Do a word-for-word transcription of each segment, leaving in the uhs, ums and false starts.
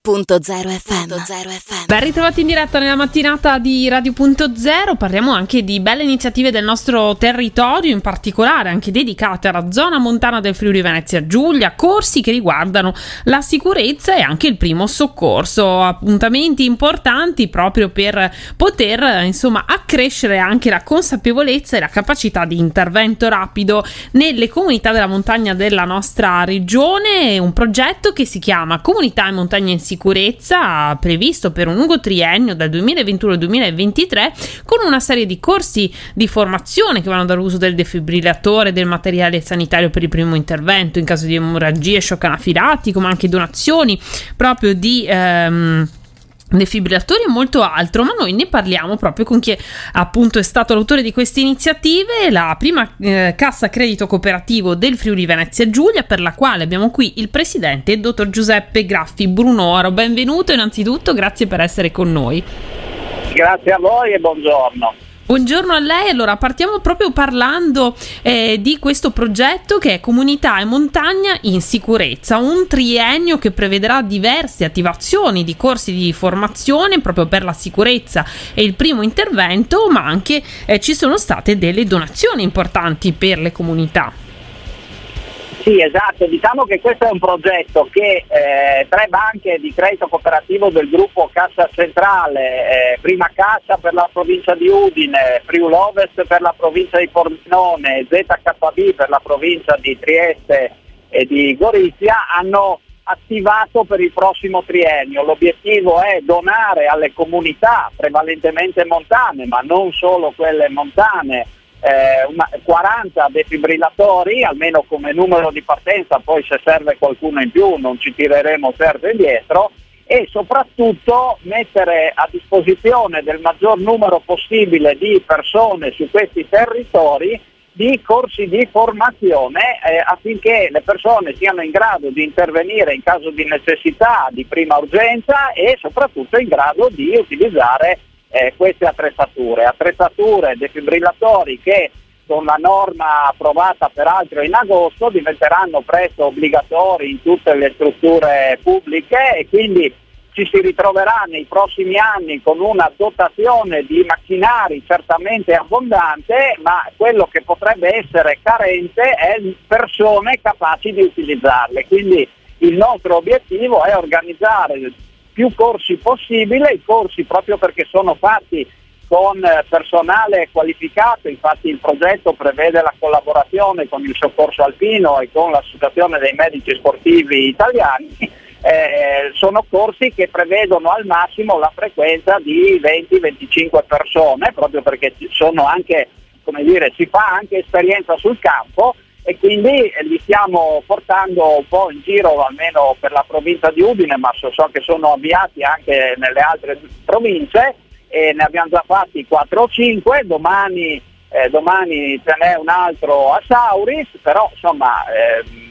Punto zero F M. Ben ritrovati in diretta nella mattinata di Radio Punto Zero. Parliamo anche di belle iniziative del nostro territorio, in particolare anche dedicate alla zona montana del Friuli Venezia Giulia, corsi che riguardano la sicurezza e anche il primo soccorso, appuntamenti importanti proprio per poter insomma accrescere anche la consapevolezza e la capacità di intervento rapido nelle comunità della montagna della nostra regione. Un progetto che si chiama Comunità e Montagna in Sicurezza, previsto per un lungo triennio dal duemilaventuno al duemilaventitré, con una serie di corsi di formazione che vanno dall'uso del defibrillatore, del materiale sanitario per il primo intervento in caso di emorragie, shock anafilattico, ma anche donazioni proprio di ehm, defibrillatori e molto altro. Ma noi ne parliamo proprio con chi appunto è stato l'autore di queste iniziative, la prima eh, Cassa Credito Cooperativo del Friuli Venezia Giulia, per la quale abbiamo qui il presidente, il dottor Giuseppe Graffi Brunoro. Benvenuto innanzitutto, grazie per essere con noi. Grazie a voi e buongiorno. Buongiorno a lei. Allora, partiamo proprio parlando eh, di questo progetto che è Comunità e Montagna in Sicurezza, un triennio che prevederà diverse attivazioni di corsi di formazione proprio per la sicurezza e il primo intervento, ma anche eh, ci sono state delle donazioni importanti per le comunità. Sì, esatto, diciamo che questo è un progetto che eh, tre banche di credito cooperativo del gruppo Cassa Centrale, eh, prima Cassa per la provincia di Udine, Friuli Ovest per la provincia di Pordenone, Z K B per la provincia di Trieste e di Gorizia, hanno attivato per il prossimo triennio. L'obiettivo è donare alle comunità, prevalentemente montane, ma non solo quelle montane, Eh, una, quaranta defibrillatori almeno come numero di partenza, poi se serve qualcuno in più non ci tireremo certo indietro, e soprattutto mettere a disposizione del maggior numero possibile di persone su questi territori di corsi di formazione eh, affinché le persone siano in grado di intervenire in caso di necessità di prima urgenza e soprattutto in grado di utilizzare Eh, queste attrezzature, attrezzature defibrillatori che con la norma approvata peraltro in agosto diventeranno presto obbligatori in tutte le strutture pubbliche, e quindi ci si ritroverà nei prossimi anni con una dotazione di macchinari certamente abbondante, ma quello che potrebbe essere carente è persone capaci di utilizzarle. Quindi il nostro obiettivo è organizzare più corsi possibile, i corsi proprio perché sono fatti con personale qualificato. Infatti il progetto prevede la collaborazione con il Soccorso Alpino e con l'Associazione dei Medici Sportivi Italiani. Eh, sono corsi che prevedono al massimo la frequenza di venti venticinque persone, proprio perché sono anche, come dire, si fa anche esperienza sul campo, e quindi li stiamo portando un po' in giro, almeno per la provincia di Udine, ma so, so che sono avviati anche nelle altre province, e ne abbiamo già fatti quattro o cinque. Domani, eh, domani ce n'è un altro a Sauris, però insomma eh,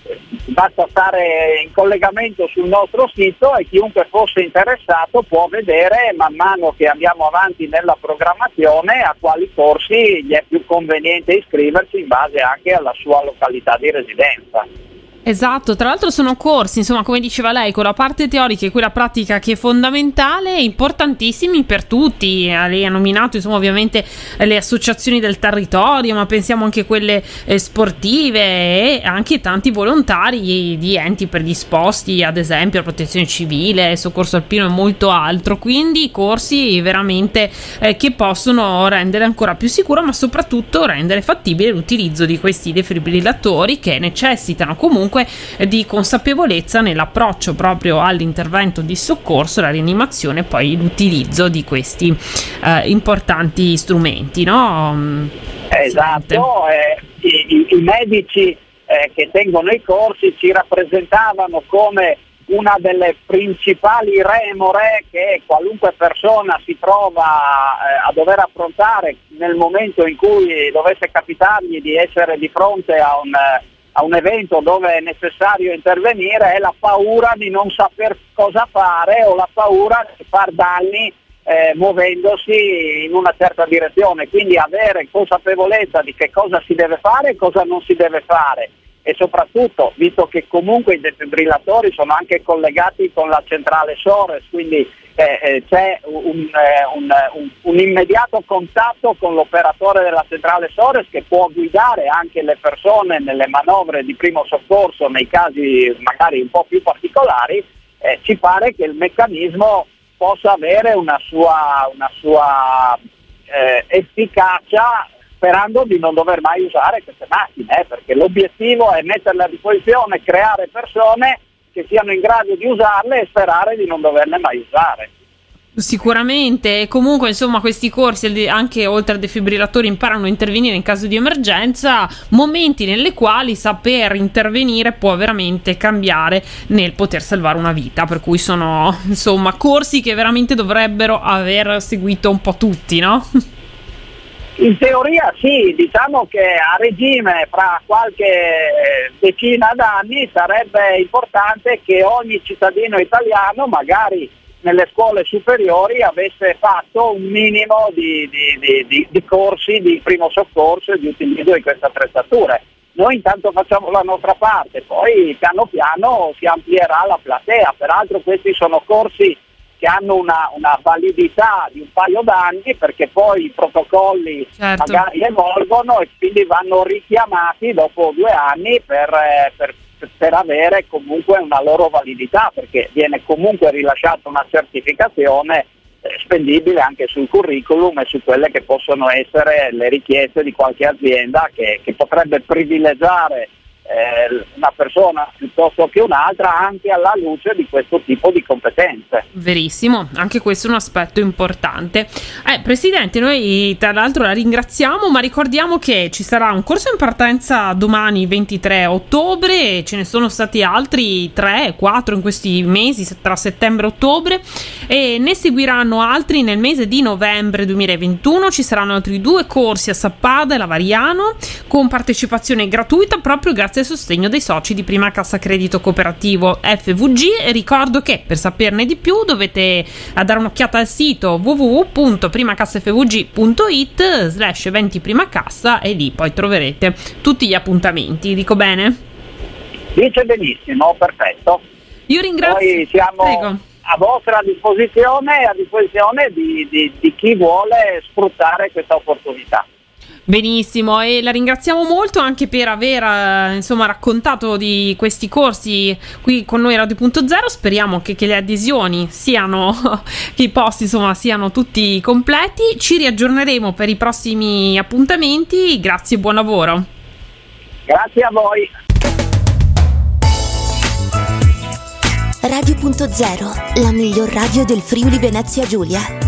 basta stare in collegamento sul nostro sito e chiunque fosse interessato può vedere man mano che andiamo avanti nella programmazione a quali corsi gli è più conveniente iscriversi in base anche alla sua località di residenza. Esatto, tra l'altro sono corsi, insomma, come diceva lei, con la parte teorica e quella pratica che è fondamentale, importantissimi per tutti. Lei ha nominato, insomma, ovviamente le associazioni del territorio, ma pensiamo anche a quelle eh, sportive e anche tanti volontari di enti predisposti, ad esempio la Protezione Civile, Soccorso Alpino e molto altro. Quindi corsi veramente eh, che possono rendere ancora più sicuro, ma soprattutto rendere fattibile l'utilizzo di questi defibrillatori che necessitano comunque di consapevolezza nell'approccio proprio all'intervento di soccorso, la rianimazione e poi l'utilizzo di questi eh, importanti strumenti, no? Esatto, eh, i, i, i medici eh, che tengono i corsi ci rappresentavano come una delle principali remore che qualunque persona si trova eh, a dover affrontare nel momento in cui dovesse capitargli di essere di fronte a un a un evento dove è necessario intervenire, è la paura di non saper cosa fare o la paura di far danni eh, muovendosi in una certa direzione. Quindi avere consapevolezza di che cosa si deve fare e cosa non si deve fare, e soprattutto, visto che comunque i defibrillatori sono anche collegati con la centrale S O R E S, quindi eh, eh, c'è un, eh, un, un, un immediato contatto con l'operatore della centrale S O R E S che può guidare anche le persone nelle manovre di primo soccorso nei casi magari un po' più particolari, eh, ci pare che il meccanismo possa avere una sua, una sua eh, efficacia, sperando di non dover mai usare queste macchine, eh, perché l'obiettivo è metterle a disposizione, creare persone che siano in grado di usarle e sperare di non doverle mai usare. Sicuramente, comunque insomma questi corsi anche oltre a defibrillatori imparano a intervenire in caso di emergenza, momenti nelle quali saper intervenire può veramente cambiare nel poter salvare una vita, per cui sono insomma corsi che veramente dovrebbero aver seguito un po' tutti, no? In teoria sì, diciamo che a regime fra qualche decina d'anni sarebbe importante che ogni cittadino italiano magari nelle scuole superiori avesse fatto un minimo di, di, di, di, di corsi di primo soccorso e di utilizzo di queste attrezzature. Noi intanto facciamo la nostra parte, poi piano piano si amplierà la platea, peraltro questi sono corsi che hanno una, una validità di un paio d'anni, perché poi i protocolli certo. magari evolvono e quindi vanno richiamati dopo due anni per, eh, per, per avere comunque una loro validità, perché viene comunque rilasciata una certificazione eh, spendibile anche sul curriculum e su quelle che possono essere le richieste di qualche azienda che, che potrebbe privilegiare Eh, una persona piuttosto che un'altra anche alla luce di questo tipo di competenze. Verissimo, anche questo è un aspetto importante. Eh, Presidente, noi tra l'altro la ringraziamo, ma ricordiamo che ci sarà un corso in partenza domani ventitré ottobre, ce ne sono stati altri tre quattro in questi mesi tra settembre e ottobre, e ne seguiranno altri nel mese di novembre duemilaventuno. Ci saranno altri due corsi a Sappada e Lavariano con partecipazione gratuita proprio grazie al sostegno dei soci di Prima Cassa Credito Cooperativo F V G. E ricordo che per saperne di più dovete dare un'occhiata al sito w w w punto primacassafvg punto it slash eventi prima cassa e lì poi troverete tutti gli appuntamenti. Dico bene? Dice benissimo, perfetto. Io ringrazio. Noi siamo Prego. a vostra disposizione e a disposizione di, di, di chi vuole sfruttare questa opportunità. Benissimo, e la ringraziamo molto anche per aver eh, insomma raccontato di questi corsi qui con noi Radio Punto Zero. Speriamo che, che le adesioni siano che i posti insomma siano tutti completi. Ci riaggiorneremo per i prossimi appuntamenti. Grazie e buon lavoro. Grazie a voi. Radio Punto Zero, la miglior radio del Friuli Venezia Giulia.